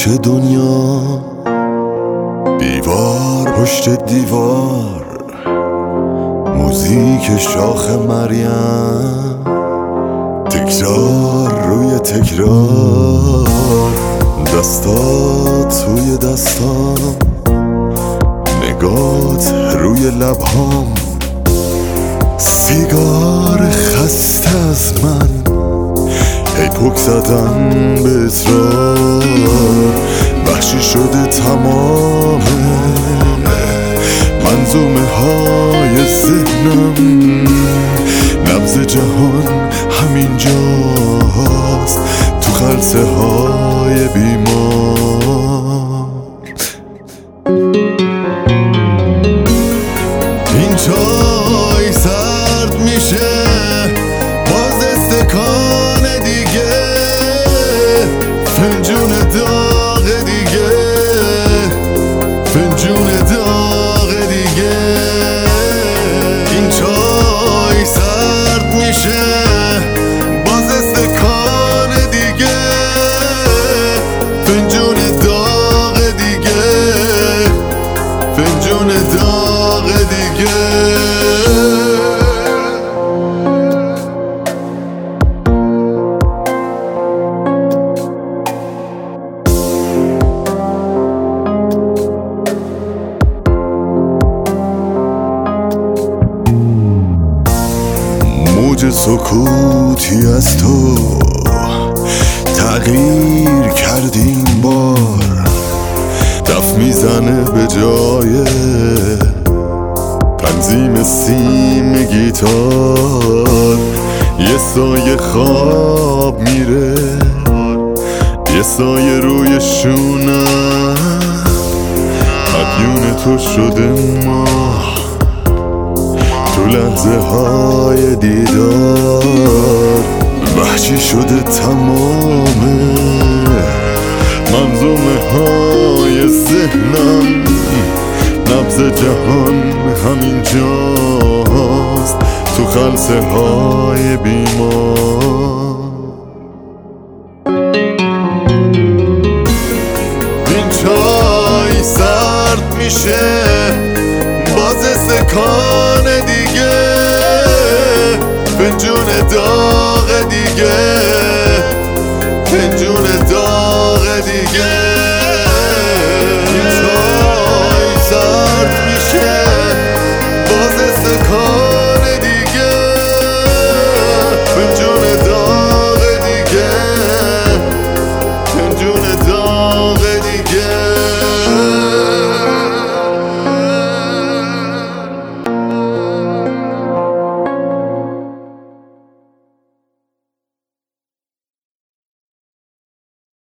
میشه دنیا دیوار پشت دیوار، موزیک شاخ مریم، تکرار روی تکرار، دستات توی دستام، نگات روی لبهام، سیگار خسته از من، هی پک زدم به اصرار، وحشی شده تمام منظومه های ذهنم، نبض جهان همینجاست تو خلسه های بیمار. این چای سرد میشه باز استکان دیگه، فنجون داغ دیگه، فنجون داغ دیگه. این چای سرد میشه باز استکان دیگه، فنجون داغ دیگه، فنجون داغ دیگه. موج سکوتی از تو تغییر کردی این بار، دف میزنه به جای تنظیم سیم گیتار، یه سایه خواب میره، یه سایه روی شونم، مدیون تو شده ماه تو لحظه های دیدار، وحشی شده تمام منظومه های ذهنم، نبض جهان همینجاست تو خلسه های بیمار. این چای سرد میشه باز استکان دیگه، فنجون داغ دیگه، فنجون داغ دیگه.